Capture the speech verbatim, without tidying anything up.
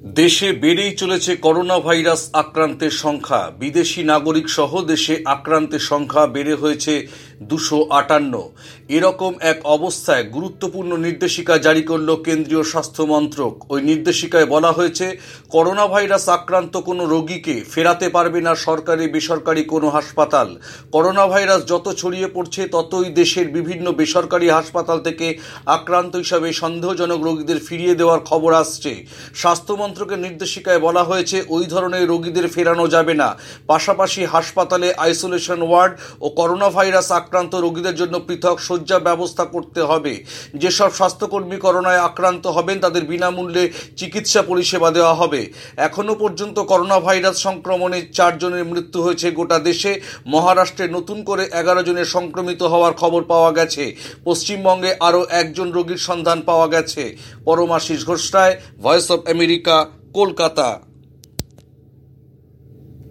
দেশে বেড়েই চলেছে করোনা ভাইরাস আক্রান্তের সংখ্যা। বিদেশি নাগরিক সহ দেশে আক্রান্তের সংখ্যা বেড়ে হয়েছে দুশো আটান্ন। এরকম এক অবস্থায় গুরুত্বপূর্ণ নির্দেশিকা জারি করল কেন্দ্রীয় স্বাস্থ্য মন্ত্রক। ওই নির্দেশিকায় বলা হয়েছে, করোনা ভাইরাস আক্রান্ত কোনো রোগীকে ফেরাতে পারবে না সরকারি বেসরকারি কোনো হাসপাতাল। করোনা ভাইরাস যত ছড়িয়ে পড়ছে ততই দেশের বিভিন্ন বেসরকারি হাসপাতাল থেকে আক্রান্ত হিসাবে সন্দেহজনক রোগীদের ফিরিয়ে দেওয়ার খবর আসছে। স্বাস্থ্য মন্ত্রকের নির্দেশিকায় বলা হয়েছে, ওই ধরনের রোগীদের ফেরানো যাবে না। পাশাপাশি হাসপাতালে আইসোলেশন ওয়ার্ড ও করোনা ভাইরাস আক্রান্ত রোগীদের জন্য পৃথক শয্যা ব্যবস্থা করতে হবে। যেসব স্বাস্থ্যকর্মী করোনায় আক্রান্ত হবেন তাদের বিনামূল্যে চিকিৎসা পরিষেবা দেওয়া হবে। এখনো পর্যন্ত করোনা ভাইরাস সংক্রমণে চারজনের মৃত্যু হয়েছে গোটা দেশে। মহারাষ্ট্রে নতুন করে এগারো জনের সংক্রমিত হওয়ার খবর পাওয়া গেছে। পশ্চিমবঙ্গে আরও একজন রোগীর সন্ধান পাওয়া গেছে। Paramashis Ghosh Roy, voice of America, Kolkata.